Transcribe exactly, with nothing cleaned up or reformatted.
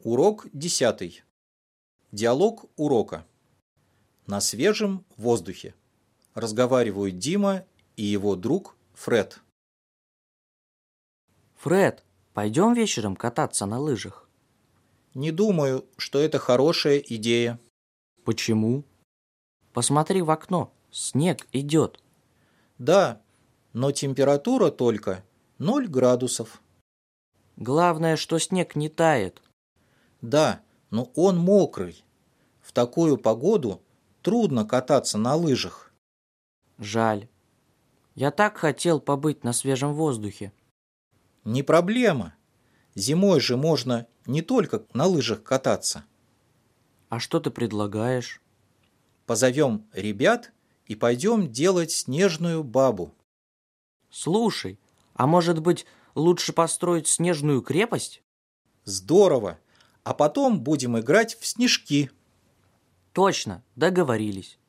Урок десятый. Диалог урока. На свежем воздухе. Разговаривают Дима и его друг Фред. Фред, пойдем вечером кататься на лыжах? Не думаю, что это хорошая идея. Почему? Посмотри в окно, снег идет. Да, но температура только ноль градусов. Главное, что снег не тает. Да, но он мокрый. В такую погоду трудно кататься на лыжах. Жаль. Я так хотел побыть на свежем воздухе. Не проблема. Зимой же можно не только на лыжах кататься. А что ты предлагаешь? Позовем ребят и пойдем делать снежную бабу. Слушай, а может быть, лучше построить снежную крепость? Здорово! А потом будем играть в снежки. Точно, договорились.